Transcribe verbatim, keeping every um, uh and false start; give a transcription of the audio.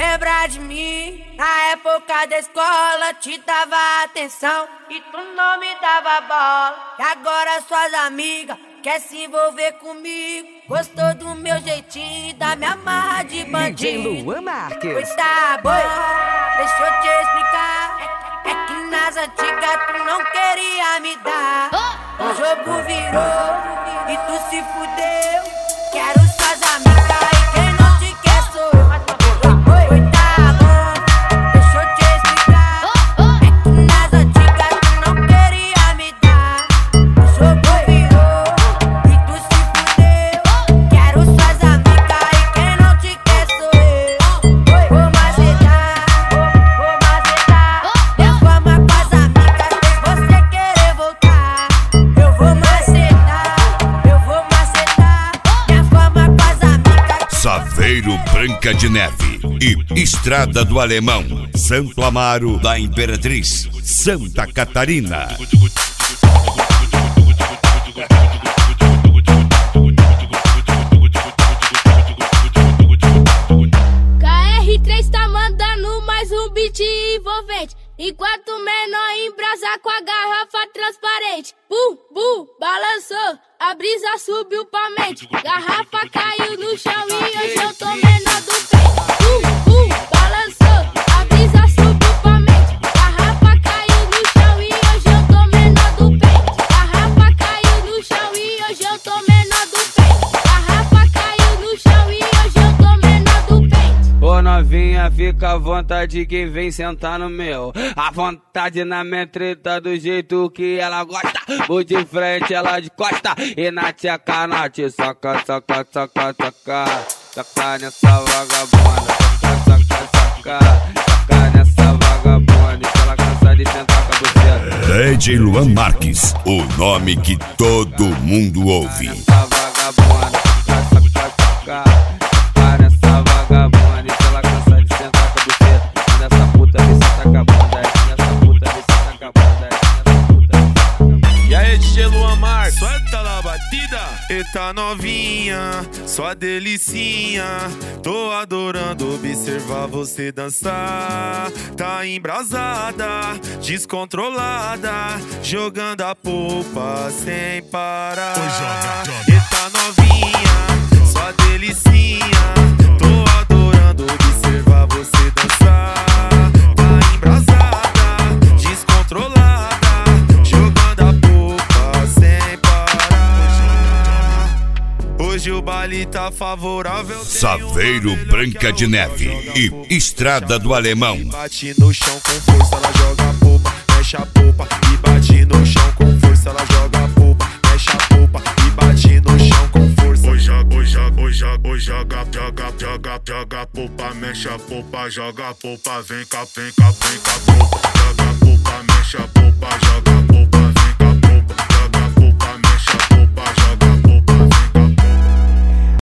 lembra de mim? Na época da escola te dava atenção e tu não me dava bola. E agora suas amigas quer se envolver comigo. Gostou do meu jeitinho, da minha marra de bandido. D J Luan Marques. Pois tá bom, deixa eu te explicar. É, é que nas antigas tu não queria me dar. O jogo virou e tu se fudeu. Quero suas amigas e quem não te quer sou eu. Oi, tá bom, deixa eu te explicar. É que nas antigas tu não queria me dar. O jogo virou e tu se fudeu. Quero suas amigas e quem não te quer sou eu. Vou macetar, vou macetar. Minha fama com as amigas fez você querer voltar. Eu vou macetar, eu vou macetar. Minha fama com as amigas. Saveiro Branca de Neve e Estrada do Alemão, Santo Amaro da Imperatriz, Santa Catarina. K R três tá mandando mais um beat envolvente, enquanto o menor embrasa com a garrafa transparente. Bum, bum, balançou, a brisa subiu pra mente. Garrafa caiu no chão e hoje eu tô menor do peito. Bum, bum, balançou, a brisa subiu pra mente. Garrafa caiu no chão e hoje eu tô menor do peito. Garrafa caiu no chão e hoje eu tô menor do peito. Garrafa caiu no chão e hoje eu tô menor do peito. Ô novinha, fica à vontade que vem sentar no meu. À vontade na minha treta do jeito que ela gosta. Vou de frente, ela de costa. E na tcheca, na te saca, saca, saca, saca. Saca nessa vagabunda. Saca, saca, saca. Saca nessa vagabunda. E ela cansa de tentar com a buceta. D J Luan Marques, o nome que todo mundo ouve. Nessa vagabunda. Saca, saca, saca. Saca nessa vagabunda. E ela cansa de sentar com a buceta. Nessa puta vê se tá acabando. Nessa puta vê se tá acabando. Nessa puta vê se tá acabando. E aí, D J Luan Marques, solta lá a batida. Eita novinha, sua delicinha. Tô adorando observar você dançar. Tá embrasada, descontrolada, jogando a polpa sem parar. Eita novinha, sua delicinha. Tô adorando observar você dançar. Tá embrasada, descontrolada, jogando a polpa sem parar. Hoje o baile tá favorável. Saveiro Branca de Neve e Estrada do Alemão. Bate no chão com força, ela joga a polpa, mexe a polpa. E bate no chão com força, ela joga a polpa, mexe a polpa. E bate no chão com força. Oi, joga, oi, joga, oi, joga, oi, joga, joga, joga, joga a polpa, mexe a polpa, joga a polpa. Vem cá, vem cá, vem cá, polpa. Joga a polpa, mexe a